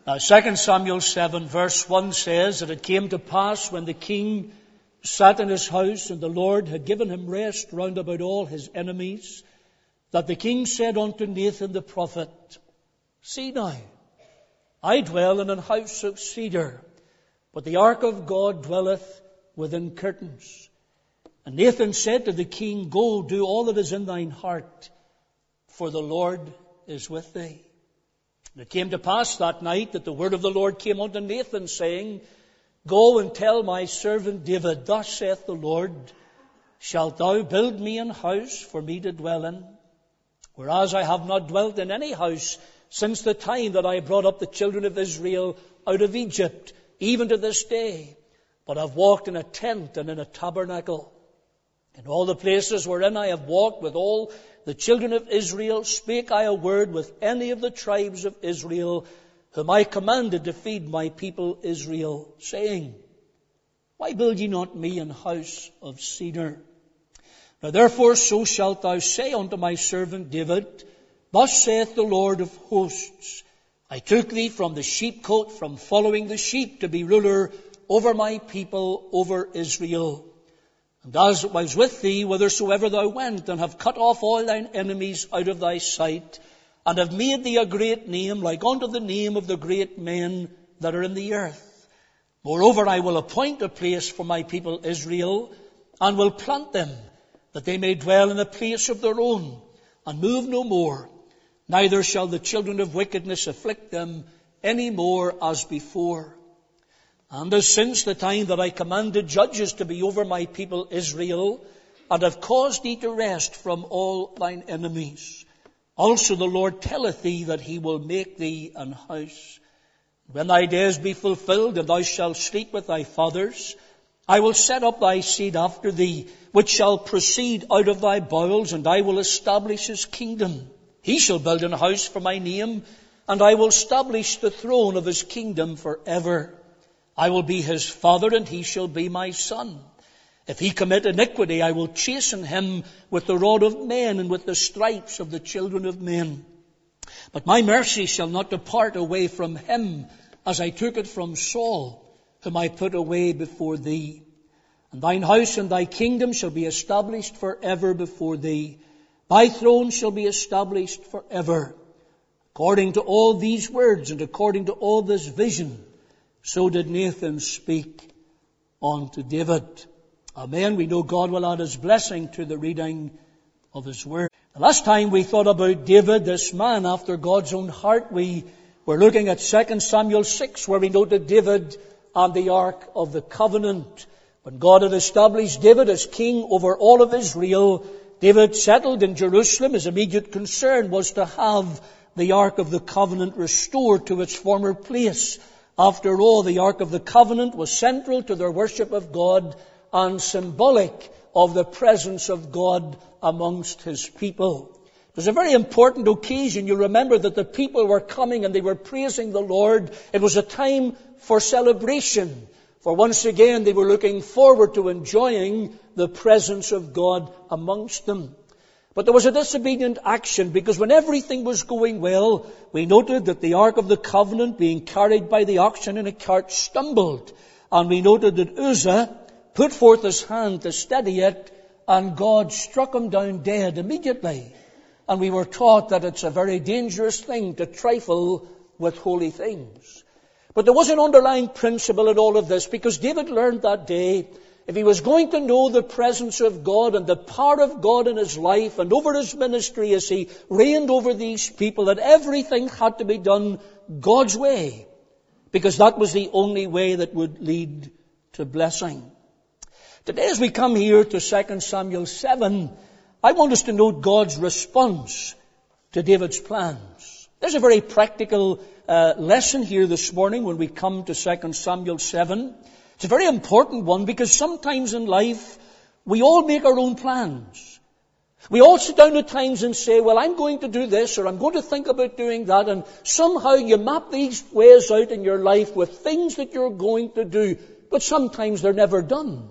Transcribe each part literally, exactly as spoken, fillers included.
Now, Second Samuel seven verse one says that it came to pass when the king sat in his house and the Lord had given him rest round about all his enemies, that the king said unto Nathan the prophet, See now, I dwell in an house of cedar, but the ark of God dwelleth within curtains. And Nathan said to the king, Go, do all that is in thine heart, for the Lord is with thee. And it came to pass that night that the word of the Lord came unto Nathan, saying, Go and tell my servant David, Thus saith the Lord, Shalt thou build me an house for me to dwell in? Whereas I have not dwelt in any house since the time that I brought up the children of Israel out of Egypt, even to this day, but have walked in a tent and in a tabernacle. In all the places wherein I have walked with all the children of Israel, spake I a word with any of the tribes of Israel, whom I commanded to feed my people Israel, saying, Why build ye not me an house of cedar? Now therefore so shalt thou say unto my servant David, Thus saith the Lord of hosts, I took thee from the sheepcote, from following the sheep, to be ruler over my people, over Israel. And as it was with thee, whithersoever thou went, and have cut off all thine enemies out of thy sight, and have made thee a great name, like unto the name of the great men that are in the earth. Moreover, I will appoint a place for my people Israel, and will plant them, that they may dwell in a place of their own, and move no more. Neither shall the children of wickedness afflict them any more as before. And as since the time that I commanded judges to be over my people Israel, and have caused thee to rest from all thine enemies, also the Lord telleth thee that he will make thee an house. When thy days be fulfilled, and thou shalt sleep with thy fathers, I will set up thy seed after thee, which shall proceed out of thy bowels, and I will establish his kingdom. He shall build an house for my name, and I will establish the throne of his kingdom forever. I will be his father, and he shall be my son. If he commit iniquity, I will chasten him with the rod of men, and with the stripes of the children of men. But my mercy shall not depart away from him, as I took it from Saul, whom I put away before thee. And thine house and thy kingdom shall be established forever before thee. Thy throne shall be established forever. According to all these words, and according to all this vision, so did Nathan speak unto David. Amen. We know God will add his blessing to the reading of his word. The last time we thought about David, this man after God's own heart, we were looking at Second Samuel six, where we noted David and the Ark of the Covenant. When God had established David as king over all of Israel, David settled in Jerusalem. His immediate concern was to have the Ark of the Covenant restored to its former place. After all, the Ark of the Covenant was central to their worship of God and symbolic of the presence of God amongst his people. It was a very important occasion. You remember that the people were coming and they were praising the Lord. It was a time for celebration. For once again, they were looking forward to enjoying the presence of God amongst them. But there was a disobedient action, because when everything was going well, we noted that the Ark of the Covenant, being carried by the oxen in a cart, stumbled. And we noted that Uzzah put forth his hand to steady it, and God struck him down dead immediately. And we were taught that it's a very dangerous thing to trifle with holy things. But there was an underlying principle in all of this, because David learned that day, if he was going to know the presence of God and the power of God in his life and over his ministry as he reigned over these people, that everything had to be done God's way, because that was the only way that would lead to blessing. Today, as we come here to Second Samuel seven, I want us to note God's response to David's plans. There's a very practical uh, lesson here this morning when we come to Second Samuel seven. It's a very important one, because sometimes in life we all make our own plans. We all sit down at times and say, well, I'm going to do this, or I'm going to think about doing that, and somehow you map these ways out in your life with things that you're going to do, but sometimes they're never done.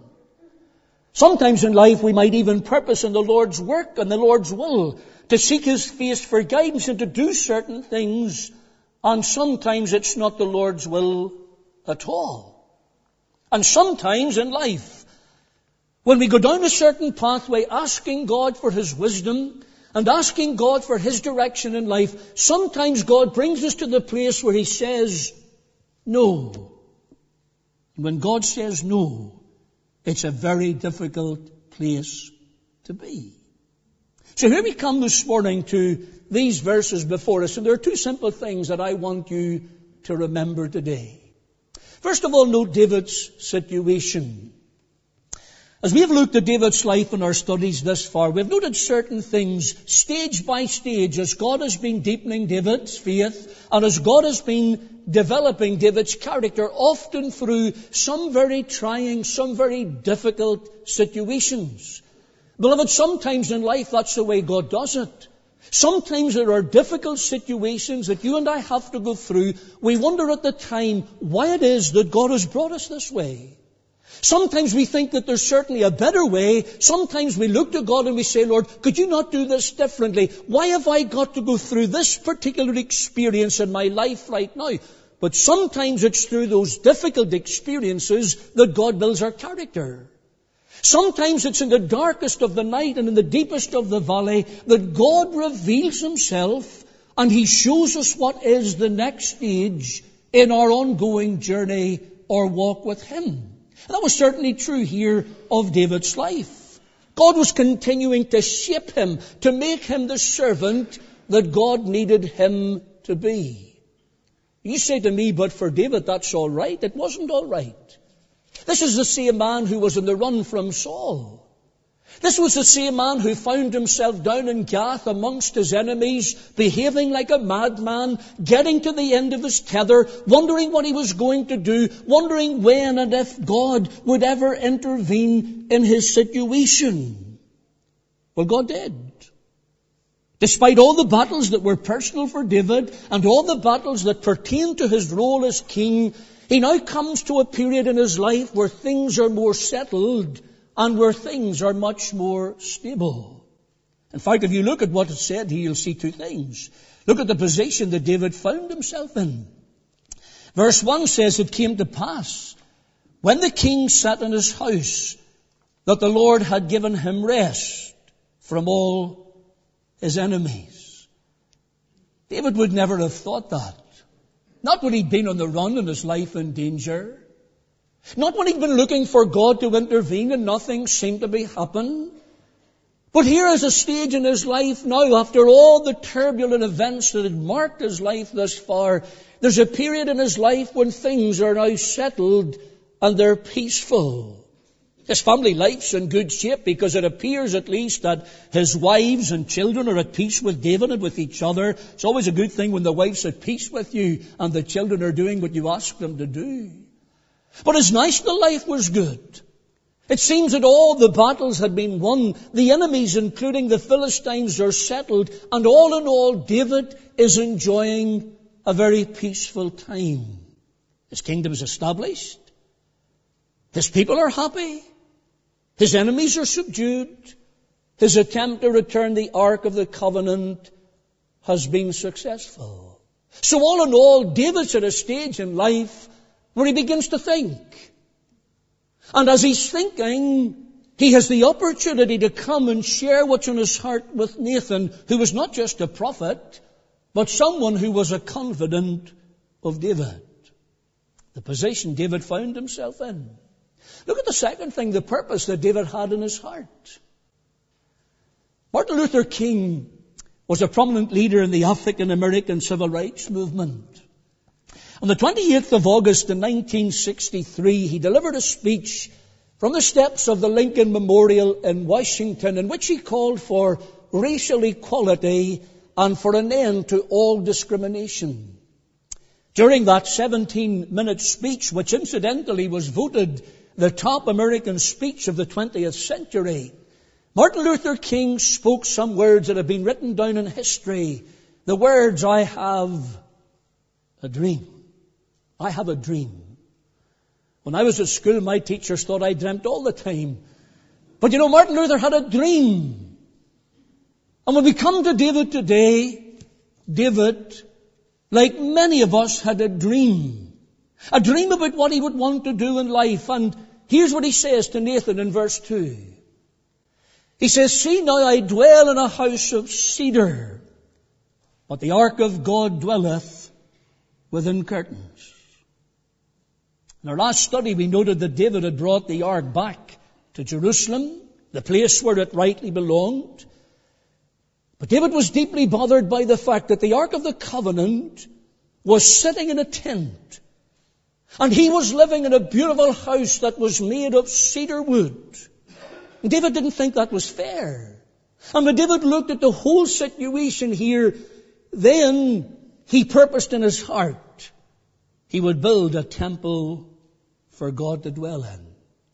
Sometimes in life we might even purpose in the Lord's work and the Lord's will to seek his face for guidance and to do certain things, And sometimes it's not the Lord's will at all. And sometimes in life, when we go down a certain pathway asking God for His wisdom and asking God for His direction in life, sometimes God brings us to the place where He says no. When God says no, it's a very difficult place to be. So here we come this morning to these verses before us, and there are two simple things that I want you to remember today. First of all, note David's situation. As we have looked at David's life in our studies thus far, we've noted certain things stage by stage as God has been deepening David's faith and as God has been developing David's character, often through some very trying, some very difficult situations. Beloved, sometimes in life that's the way God does it. Sometimes there are difficult situations that you and I have to go through. We wonder at the time why it is that God has brought us this way. Sometimes we think that there's certainly a better way. Sometimes we look to God and we say, Lord, could you not do this differently? Why have I got to go through this particular experience in my life right now? But sometimes it's through those difficult experiences that God builds our character. Sometimes it's in the darkest of the night and in the deepest of the valley that God reveals Himself and He shows us what is the next stage in our ongoing journey or walk with Him. And that was certainly true here of David's life. God was continuing to shape him, to make him the servant that God needed him to be. You say to me, but for David that's all right. It wasn't all right. This is the same man who was on the run from Saul. This was the same man who found himself down in Gath amongst his enemies, behaving like a madman, getting to the end of his tether, wondering what he was going to do, wondering when and if God would ever intervene in his situation. Well, God did. Despite all the battles that were personal for David and all the battles that pertain to his role as king, he now comes to a period in his life where things are more settled and where things are much more stable. In fact, if you look at what is said here, you'll see two things. Look at the position that David found himself in. Verse one says, it came to pass, when the king sat in his house, that the Lord had given him rest from all his enemies. David would never have thought that. Not when he'd been on the run and his life in danger. Not when he'd been looking for God to intervene and nothing seemed to be happening. But here is a stage in his life now, after all the turbulent events that had marked his life thus far, there's a period in his life when things are now settled and they're peaceful. His family life's in good shape because it appears at least that his wives and children are at peace with David and with each other. It's always a good thing when the wife's at peace with you and the children are doing what you ask them to do. But his national life was good. It seems that all the battles had been won. The enemies, including the Philistines, are settled. And all in all, David is enjoying a very peaceful time. His kingdom is established. His people are happy. His enemies are subdued. His attempt to return the Ark of the Covenant has been successful. So all in all, David's at a stage in life where he begins to think. And as he's thinking, he has the opportunity to come and share what's in his heart with Nathan, who was not just a prophet, but someone who was a confidant of David. The position David found himself in. Look at the second thing, the purpose that David had in his heart. Martin Luther King was a prominent leader in the African American civil rights movement. On the twenty-eighth of August in nineteen sixty-three, he delivered a speech from the steps of the Lincoln Memorial in Washington in which he called for racial equality and for an end to all discrimination. During that seventeen-minute speech, which incidentally was voted the top American speech of the twentieth century, Martin Luther King spoke some words that have been written down in history. The words, I have a dream. I have a dream. When I was at school, my teachers thought I dreamt all the time. But you know, Martin Luther had a dream. And when we come to David today, David like many of us, had a dream. A dream about what he would want to do in life. And here's what he says to Nathan in verse two. He says, "See now, I dwell in a house of cedar, but the ark of God dwelleth within curtains." In our last study, we noted that David had brought the ark back to Jerusalem, the place where it rightly belonged. But David was deeply bothered by the fact that the Ark of the Covenant was sitting in a tent. And he was living in a beautiful house that was made of cedar wood. And David didn't think that was fair. And when David looked at the whole situation here, then he purposed in his heart he would build a temple for God to dwell in.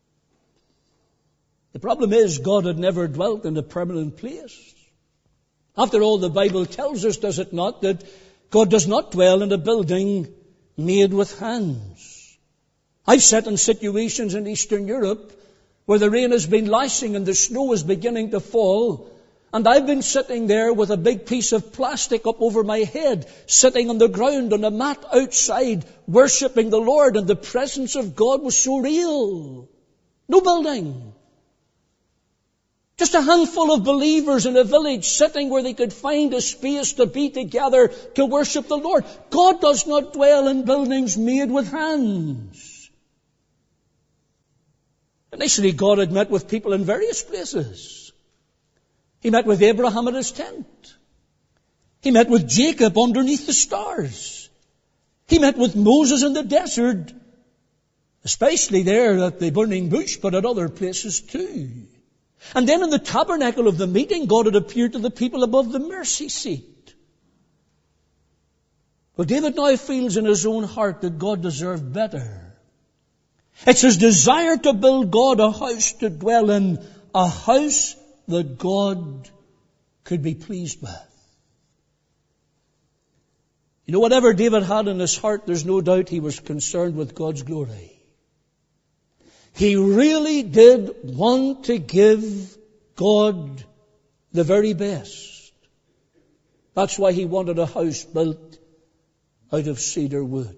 The problem is, God had never dwelt in a permanent place. After all, the Bible tells us, does it not, that God does not dwell in a building made with hands. I've sat in situations in Eastern Europe where the rain has been lashing and the snow is beginning to fall, and I've been sitting there with a big piece of plastic up over my head, sitting on the ground on a mat outside, worshipping the Lord, and the presence of God was so real. No building. Just a handful of believers in a village sitting where they could find a space to be together to worship the Lord. God does not dwell in buildings made with hands. Initially, God had met with people in various places. He met with Abraham at his tent. He met with Jacob underneath the stars. He met with Moses in the desert, especially there at the burning bush, but at other places too. And then in the tabernacle of the meeting, God had appeared to the people above the mercy seat. Well, David now feels in his own heart that God deserved better. It's his desire to build God a house to dwell in, a house that God could be pleased with. You know, whatever David had in his heart, there's no doubt he was concerned with God's glory. He really did want to give God the very best. That's why he wanted a house built out of cedar wood.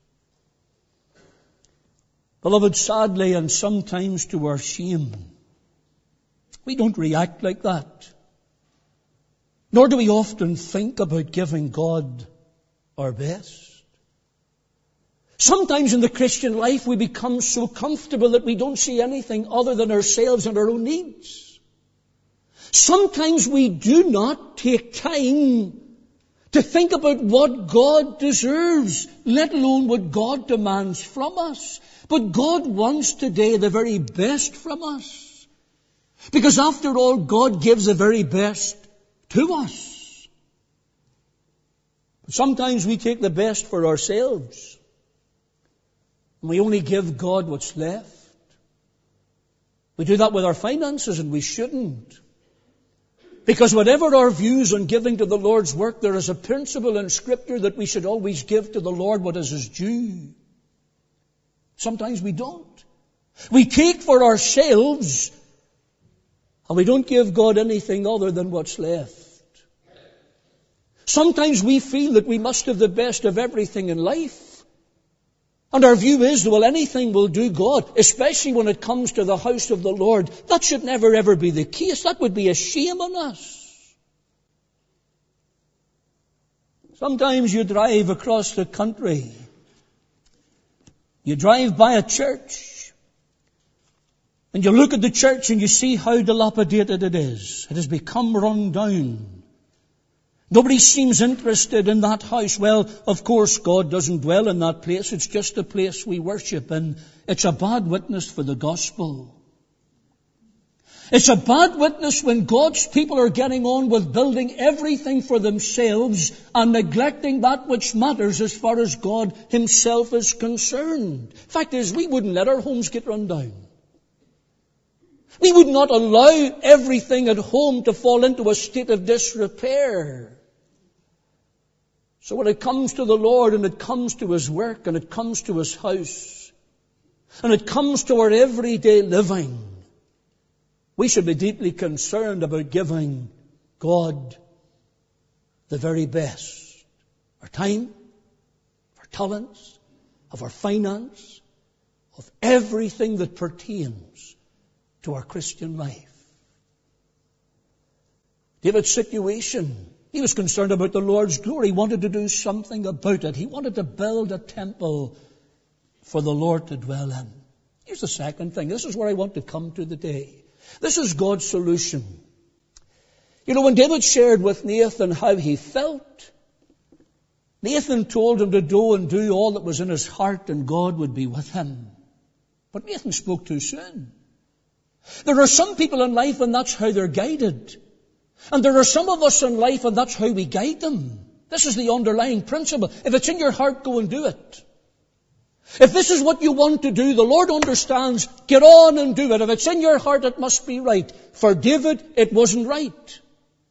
Beloved, sadly, and sometimes to our shame, we don't react like that. Nor do we often think about giving God our best. Sometimes in the Christian life we become so comfortable that we don't see anything other than ourselves and our own needs. Sometimes we do not take time to think about what God deserves, let alone what God demands from us. But God wants today the very best from us. Because after all, God gives the very best to us. But sometimes we take the best for ourselves. And we only give God what's left. We do that with our finances, and we shouldn't. Because whatever our views on giving to the Lord's work, there is a principle in Scripture that we should always give to the Lord what is His due. Sometimes we don't. We take for ourselves, and we don't give God anything other than what's left. Sometimes we feel that we must have the best of everything in life. And our view is, well, anything will do God, especially when it comes to the house of the Lord. That should never ever be the case. That would be a shame on us. Sometimes you drive across the country. You drive by a church. And you look at the church and you see how dilapidated it is. It has become run down. Nobody seems interested in that house. Well, of course, God doesn't dwell in that place. It's just a place we worship, and it's a bad witness for the gospel. It's a bad witness when God's people are getting on with building everything for themselves and neglecting that which matters as far as God Himself is concerned. Fact is, we wouldn't let our homes get run down. We would not allow everything at home to fall into a state of disrepair. So when it comes to the Lord, and it comes to His work, and it comes to His house, and it comes to our everyday living, we should be deeply concerned about giving God the very best. Our time, talents, of our finance, of everything that pertains to our Christian life. David's situation, he was concerned about the Lord's glory. He wanted to do something about it. He wanted to build a temple for the Lord to dwell in. Here's the second thing. This is where I want to come to today. This is God's solution. You know, when David shared with Nathan how he felt, Nathan told him to go and do all that was in his heart and God would be with him. But Nathan spoke too soon. There are some people in life and that's how they're guided. And there are some of us in life and that's how we guide them. This is the underlying principle. If it's in your heart, go and do it. If this is what you want to do, the Lord understands, get on and do it. If it's in your heart, it must be right. For David, it wasn't right.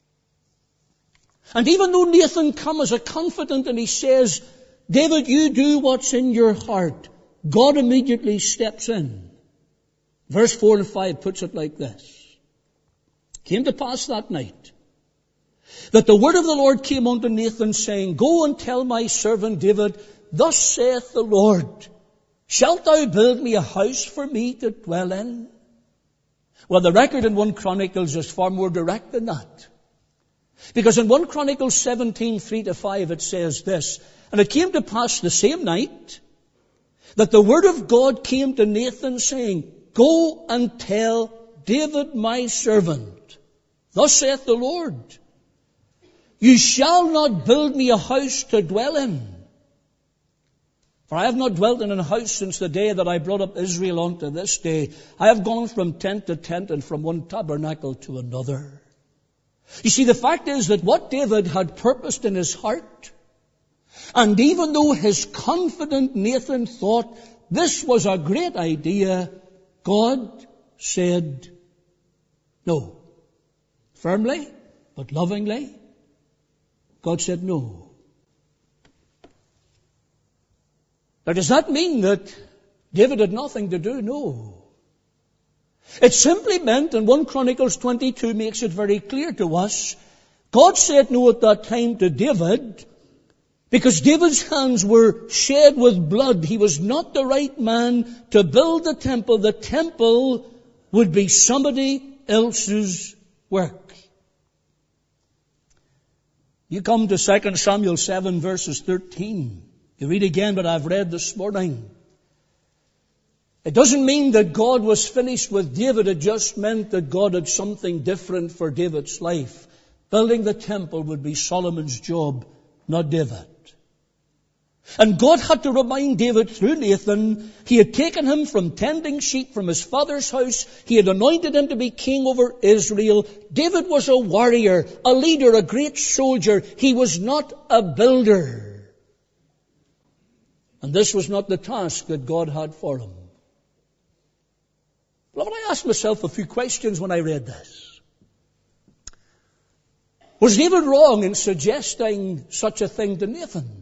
And even though Nathan comes as a confidant and he says, David, you do what's in your heart, God immediately steps in. Verse four and five puts it like this. Came to pass that night that the word of the Lord came unto Nathan, saying, Go and tell my servant David, Thus saith the Lord, Shalt thou build me a house for me to dwell in? Well, the record in First Chronicles is far more direct than that. Because in First Chronicles seventeen, three to five, it says this, And it came to pass the same night that the word of God came to Nathan, saying, Go and tell David my servant, Thus saith the Lord, You shall not build me a house to dwell in. For I have not dwelt in a house since the day that I brought up Israel unto this day. I have gone from tent to tent and from one tabernacle to another. You see, the fact is that what David had purposed in his heart, and even though his confident Nathan thought this was a great idea, God said no. Firmly, but lovingly, God said no. Now, does that mean that David had nothing to do? No. It simply meant, and First Chronicles twenty-two makes it very clear to us, God said no at that time to David because David's hands were shed with blood. He was not the right man to build the temple. The temple would be somebody else's work. You come to Second Samuel seven verses thirteen. You read again what I've read this morning. It doesn't mean that God was finished with David. It just meant that God had something different for David's life. Building the temple would be Solomon's job, not David. And God had to remind David through Nathan, he had taken him from tending sheep from his father's house. He had anointed him to be king over Israel. David was a warrior, a leader, a great soldier. He was not a builder. And this was not the task that God had for him. Beloved, I asked myself a few questions when I read this. Was David wrong in suggesting such a thing to Nathan?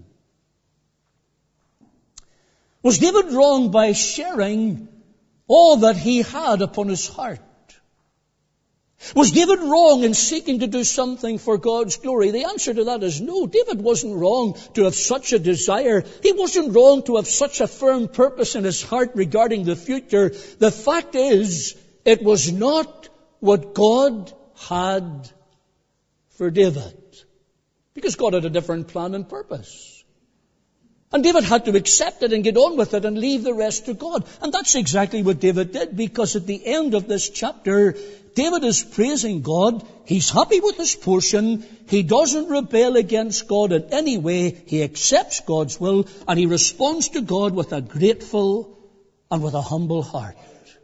Was David wrong by sharing all that he had upon his heart? Was David wrong in seeking to do something for God's glory? The answer to that is no. David wasn't wrong to have such a desire. He wasn't wrong to have such a firm purpose in his heart regarding the future. The fact is, it was not what God had for David. Because God had a different plan and purpose. And David had to accept it and get on with it and leave the rest to God. And that's exactly what David did, because at the end of this chapter, David is praising God. He's happy with his portion. He doesn't rebel against God in any way. He accepts God's will and he responds to God with a grateful and with a humble heart.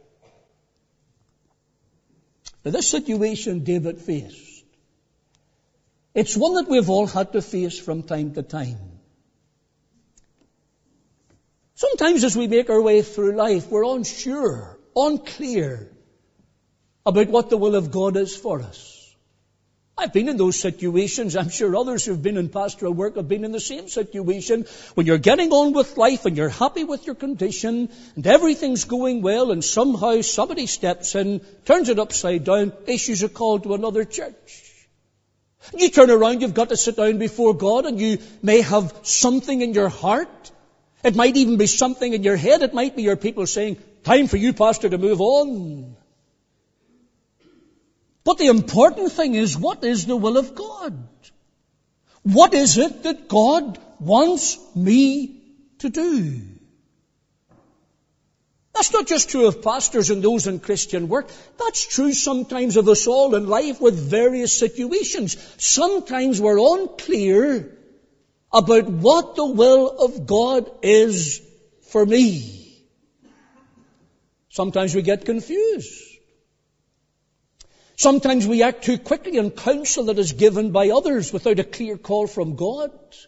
Now, this situation David faced, it's one that we've all had to face from time to time. Sometimes as we make our way through life, we're unsure, unclear about what the will of God is for us. I've been in those situations. I'm sure others who've been in pastoral work have been in the same situation. When you're getting on with life and you're happy with your condition and everything's going well and somehow somebody steps in, turns it upside down, issues a call to another church. You turn around, you've got to sit down before God, and you may have something in your heart It might even be something in your head. It might be your people saying, time for you, Pastor, to move on. But the important thing is, what is the will of God? What is it that God wants me to do? That's not just true of pastors and those in Christian work. That's true sometimes of us all in life with various situations. Sometimes we're unclear about what the will of God is for me. Sometimes we get confused. Sometimes we act too quickly on counsel that is given by others without a clear call from God.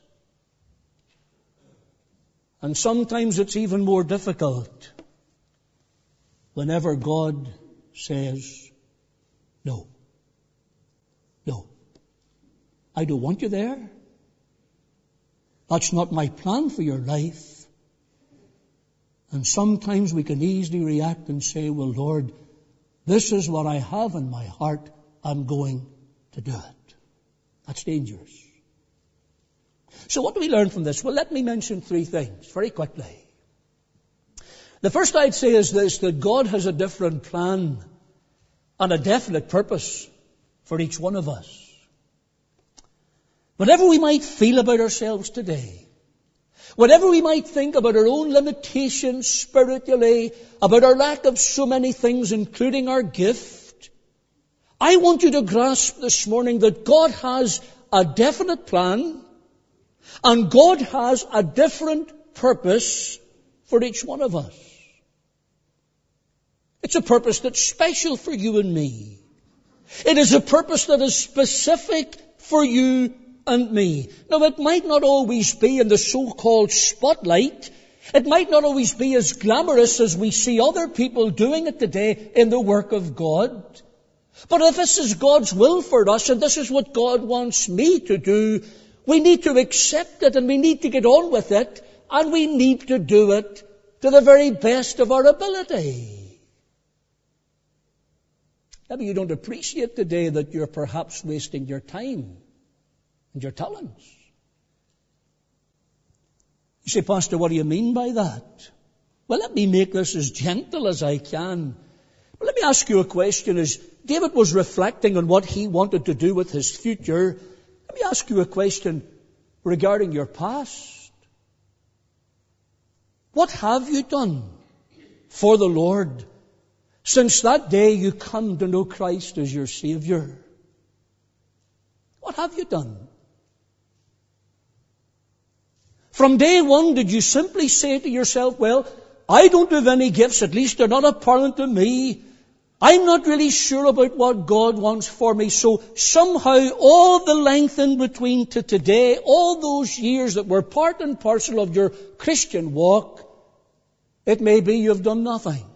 And sometimes it's even more difficult whenever God says, no, no, I don't want you there. That's not my plan for your life. And sometimes we can easily react and say, well, Lord, this is what I have in my heart. I'm going to do it. That's dangerous. So what do we learn from this? Well, let me mention three things very quickly. The first I'd say is this, that God has a different plan and a definite purpose for each one of us. Whatever we might feel about ourselves today, whatever we might think about our own limitations spiritually, about our lack of so many things, including our gift, I want you to grasp this morning that God has a definite plan and God has a different purpose for each one of us. It's a purpose that's special for you and me. It is a purpose that is specific for you and me. Now, it might not always be in the so-called spotlight. It might not always be as glamorous as we see other people doing it today in the work of God. But if this is God's will for us, and this is what God wants me to do, we need to accept it, and we need to get on with it, and we need to do it to the very best of our ability. Maybe you don't appreciate today that you're perhaps wasting your time and your talents. You say, Pastor, what do you mean by that? Well, let me make this as gentle as I can. But let me ask you a question. As David was reflecting on what he wanted to do with his future, let me ask you a question regarding your past. What have you done for the Lord since that day you come to know Christ as your Savior? What have you done? From day one, did you simply say to yourself, well, I don't have any gifts, at least they're not apparent to me. I'm not really sure about what God wants for me. So somehow all the length in between to today, all those years that were part and parcel of your Christian walk, it may be you've done nothing.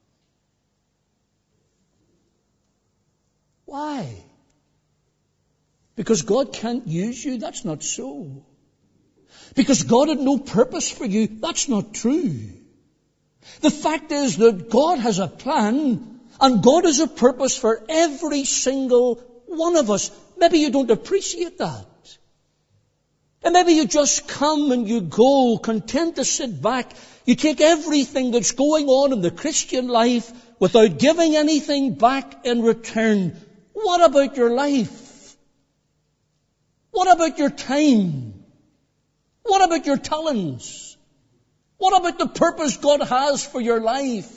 Why? Because God can't use you? That's not so. Because God had no purpose for you? That's not true. The fact is that God has a plan and God has a purpose for every single one of us. Maybe you don't appreciate that. And maybe you just come and you go, content to sit back. You take everything that's going on in the Christian life without giving anything back in return. What about your life? What about your time? What about your talents? What about the purpose God has for your life?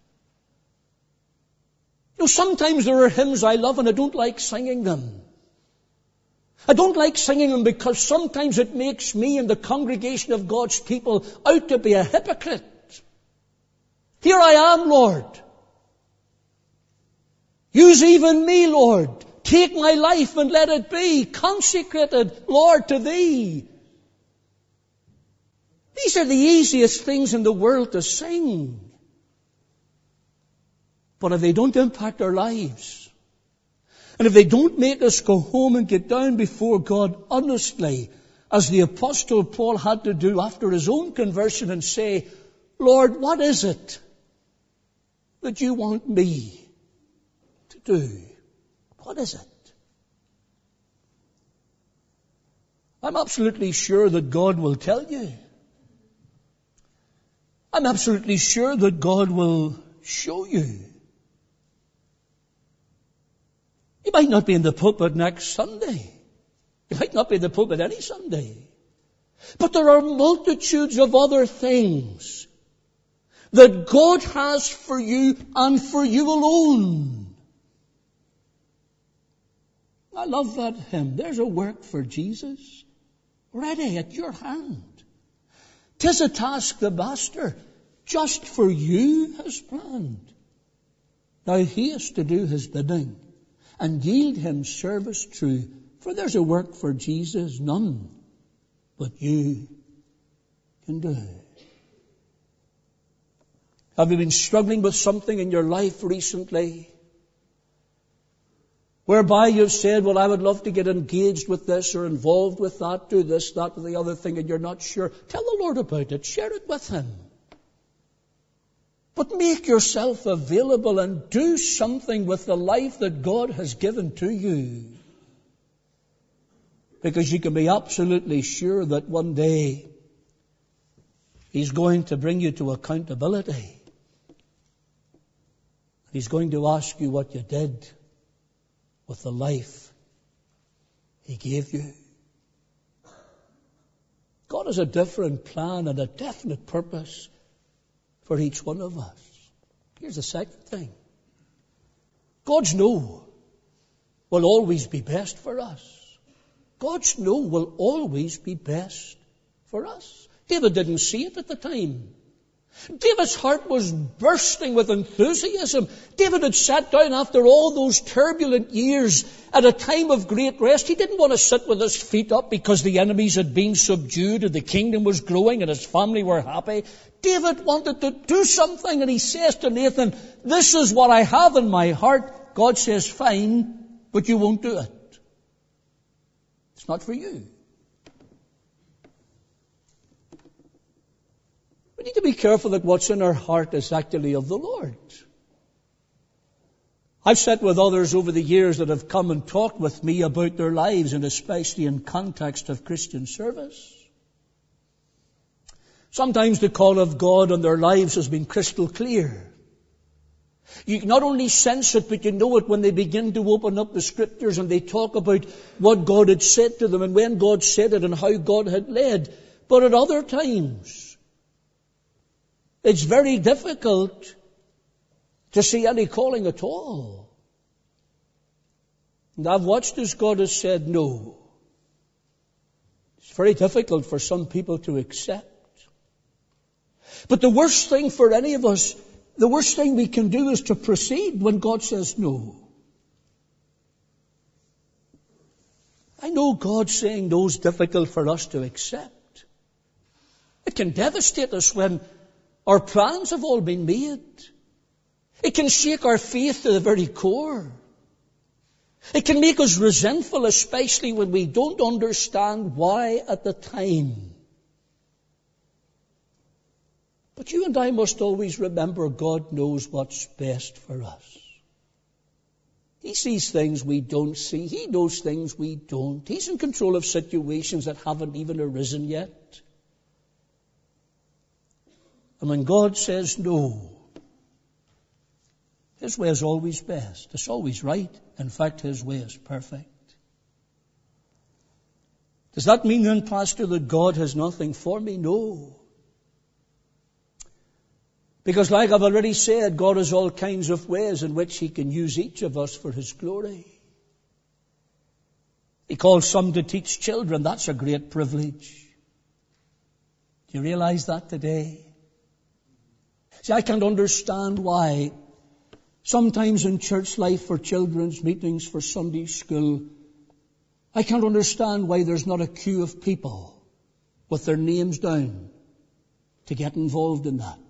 You know, sometimes there are hymns I love and I don't like singing them. I don't like singing them because sometimes it makes me and the congregation of God's people out to be a hypocrite. Here I am, Lord. Use even me, Lord. Take my life and let it be consecrated, Lord, to Thee. These are the easiest things in the world to sing. But if they don't impact our lives, and if they don't make us go home and get down before God honestly, as the Apostle Paul had to do after his own conversion, and say, Lord, what is it that you want me to do? What is it? I'm absolutely sure that God will tell you. I'm absolutely sure that God will show you. You might not be in the pulpit next Sunday. You might not be in the pulpit any Sunday. But there are multitudes of other things that God has for you and for you alone. I love that hymn. There's a work for Jesus ready at your hand. 'Tis a task the Master just for you has planned. Now he is to do his bidding and yield him service true. For there's a work for Jesus none but you can do. Have you been struggling with something in your life recently, whereby you've said, well, I would love to get engaged with this or involved with that, do this, that, or the other thing, and you're not sure? Tell the Lord about it. Share it with him. But make yourself available and do something with the life that God has given to you. Because you can be absolutely sure that one day he's going to bring you to accountability. He's going to ask you what you did with the life he gave you. God has a different plan and a definite purpose for each one of us. Here's the second thing. God's no will always be best for us. God's no will always be best for us. David didn't see it at the time. David's heart was bursting with enthusiasm. David had sat down after all those turbulent years at a time of great rest. He didn't want to sit with his feet up because the enemies had been subdued and the kingdom was growing and his family were happy. David wanted to do something, and he says to Nathan, this is what I have in my heart. God says, fine, but you won't do it. It's not for you. We need to be careful that what's in our heart is actually of the Lord. I've sat with others over the years that have come and talked with me about their lives, and especially in context of Christian service. Sometimes the call of God on their lives has been crystal clear. You not only sense it, but you know it when they begin to open up the Scriptures and they talk about what God had said to them and when God said it and how God had led. But at other times, it's very difficult to see any calling at all. And I've watched as God has said no. It's very difficult for some people to accept. But the worst thing for any of us, the worst thing we can do is to proceed when God says no. I know God saying no is difficult for us to accept. It can devastate us when our plans have all been made. It can shake our faith to the very core. It can make us resentful, especially when we don't understand why at the time. But you and I must always remember God knows what's best for us. He sees things we don't see. He knows things we don't. He's in control of situations that haven't even arisen yet. And when God says no, His way is always best. It's always right. In fact, His way is perfect. Does that mean then, Pastor, that God has nothing for me? No. Because like I've already said, God has all kinds of ways in which He can use each of us for His glory. He calls some to teach children. That's a great privilege. Do you realize that today? See, I can't understand why sometimes in church life for children's meetings, for Sunday school, I can't understand why there's not a queue of people with their names down to get involved in that.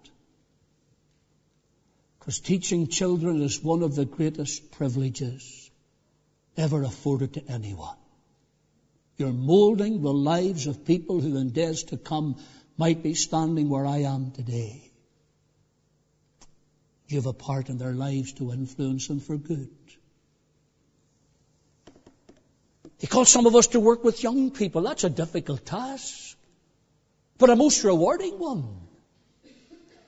Because teaching children is one of the greatest privileges ever afforded to anyone. You're molding the lives of people who in days to come might be standing where I am today. You have a part in their lives to influence them for good. He calls some of us to work with young people. That's a difficult task, but a most rewarding one.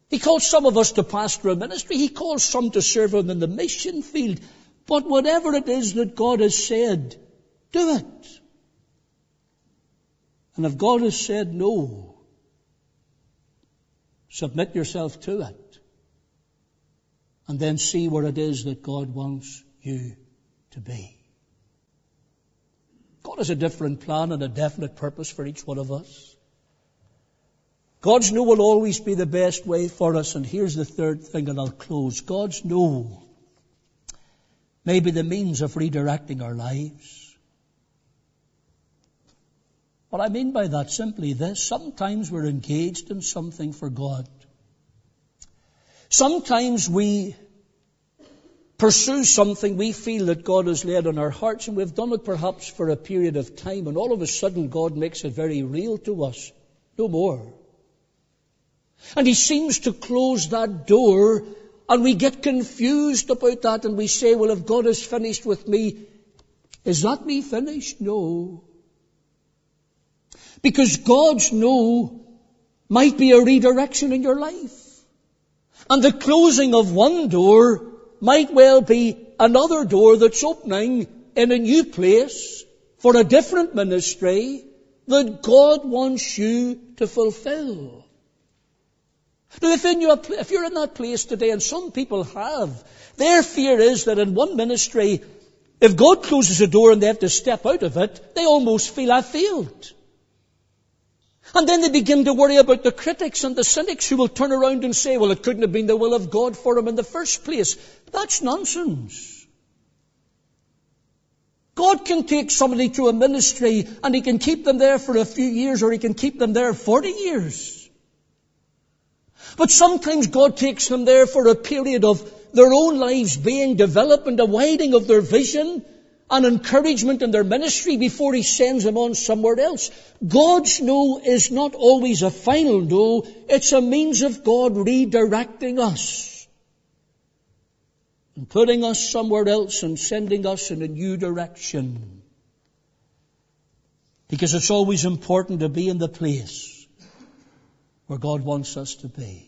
He calls some of us to pastoral ministry. He calls some to serve Him in the mission field. But whatever it is that God has said, do it. And if God has said no, submit yourself to it. And then see where it is that God wants you to be. God has a different plan and a definite purpose for each one of us. God's no will always be the best way for us. And here's the third thing, and I'll close. God's no may be the means of redirecting our lives. What I mean by that, simply this: sometimes we're engaged in something for God. Sometimes we pursue something we feel that God has laid on our hearts, and we've done it perhaps for a period of time, and all of a sudden God makes it very real to us. No more. And He seems to close that door, and we get confused about that, and we say, well, if God is finished with me, is that me finished? No. Because God's no might be a redirection in your life. And the closing of one door might well be another door that's opening in a new place for a different ministry that God wants you to fulfill. Now, if, in your, if you're in that place today, and some people have, their fear is that in one ministry, if God closes a door and they have to step out of it, they almost feel, I failed. And then they begin to worry about the critics and the cynics who will turn around and say, well, it couldn't have been the will of God for him in the first place. That's nonsense. God can take somebody to a ministry and He can keep them there for a few years, or He can keep them there forty years. But sometimes God takes them there for a period of their own lives being developed and a widening of their vision and encouragement in their ministry before He sends them on somewhere else. God's no is not always a final no. It's a means of God redirecting us and putting us somewhere else and sending us in a new direction. Because it's always important to be in the place where God wants us to be.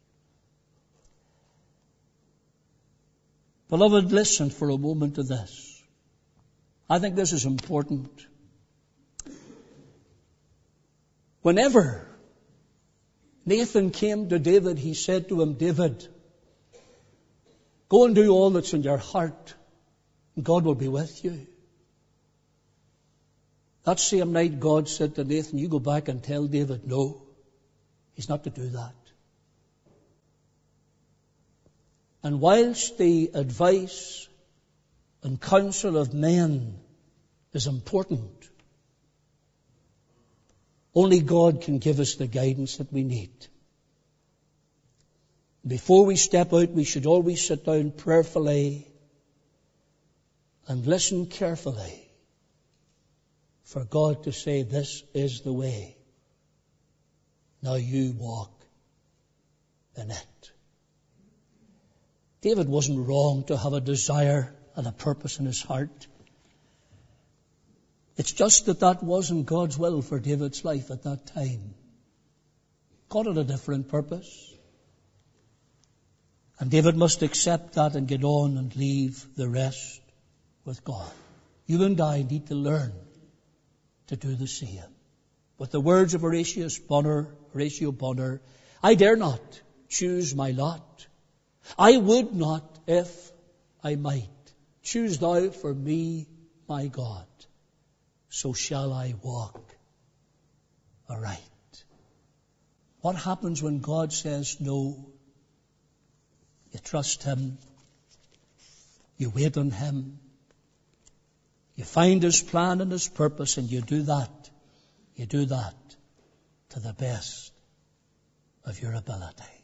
Beloved, listen for a moment to this. I think this is important. Whenever Nathan came to David, he said to him, David, go and do all that's in your heart, and God will be with you. That same night, God said to Nathan, you go back and tell David, no, he's not to do that. And whilst the advice and counsel of men is important, only God can give us the guidance that we need. Before we step out, we should always sit down prayerfully and listen carefully for God to say, this is the way. Now you walk in it. David wasn't wrong to have a desire and a purpose in his heart. It's just that that wasn't God's will for David's life at that time. God had a different purpose. And David must accept that and get on and leave the rest with God. You and I need to learn to do the same. With the words of Horatius Bonar, Horatio Bonar, I dare not choose my lot. I would not if I might. Choose thou for me, my God. So shall I walk aright. What happens when God says no? You trust Him. You wait on Him. You find His plan and His purpose, and you do that. You do that to the best of your ability.